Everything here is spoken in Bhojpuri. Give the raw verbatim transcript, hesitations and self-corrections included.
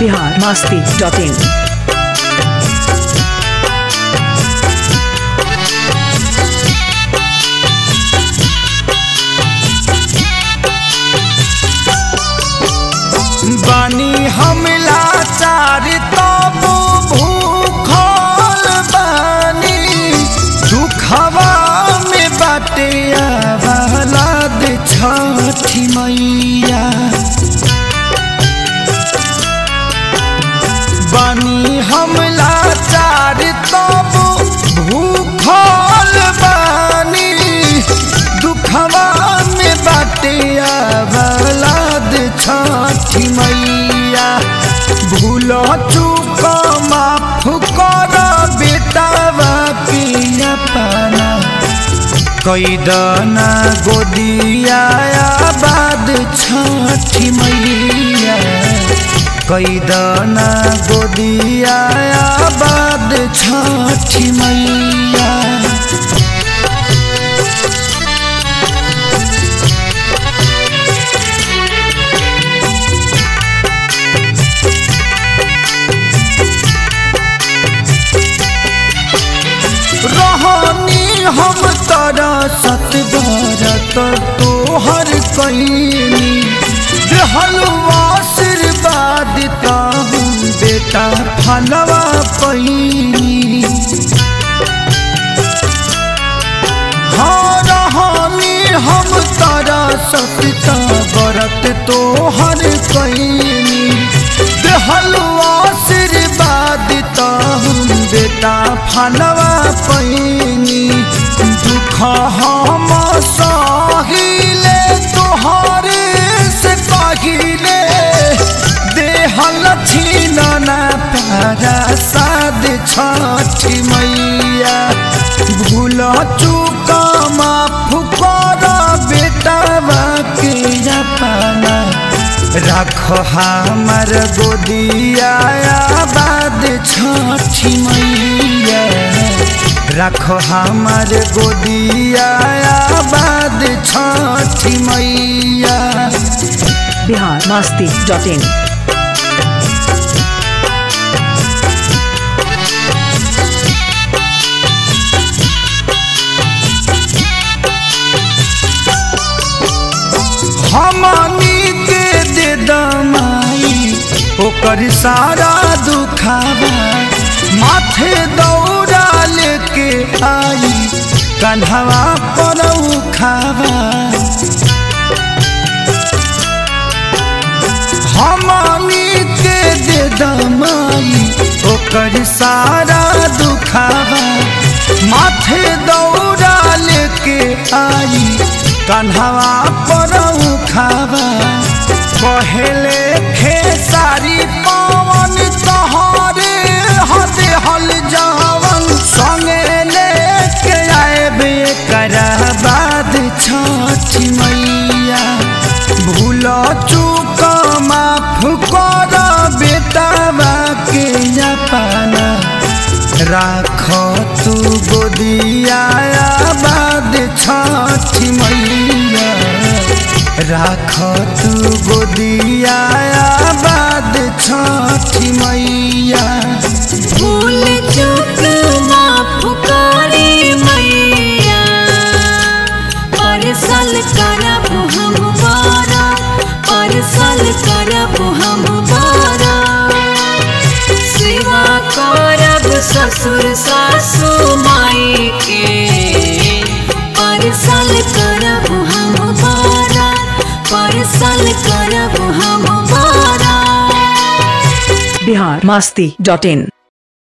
बिहार मस्ती डॉट इन। बानी हमला चार तब भूखल बानी दुखवा में बाटे आवालाद छठी मैया। बानी हमला चार तब भूखल बानी दुखवा में बाटे आवालाद छठी मैया। भूल चूक माफ कर बेटावा पिया पाना कैदना गोदिया बाद छठी मैया। कैदना गोदिया बाद छठी मैया। रहनी हम तारा सत भरत तोहर कैनी देहलवा आशीर्वाद ताहू बेटा फलवा पैनी। हाँ रहनी हम तारा सत भरत तोहर कैनी देहलवा आशीर्वाद ताहू बेटा फलवा पैनी। दुख हम सहिले तोहरे से पहिले देहल छीनना प्यारा साद छठी मैया। भूल चूक माफ कर बेटावा के अपना रख हमार गोदिया बाद छठी मैया। रख हमार गोदिया बाद छठी मैया। बिहार मस्ती डॉट इन। हमनी के दे दमाई ओकर सारा दुखावा माथे दौड़ा लेके आई कन्हवा पर उखावा। हमनी के दे दमाई ओकर सारा दुखावा माथे दौड़ा लेके आई कन्हवा पर उखावा। कहले खेसारी पवन तोहरे हदे हल जावन संगे लेके आएबे करा बाद छठी मैया। भूल चूक माफ कर बेटावा के अपना राख तू गोदिया बाद छठी मैया। राख तू गोदिया बाद छठी मैया। भूल चूक माफ करी मैया परसल करब हम बारा परसल करब हम बारा। सेवा करब ससुर सासु माई के परसल करब हम बारा परसल करब हम बारा। बिहार मस्ती डॉट इन।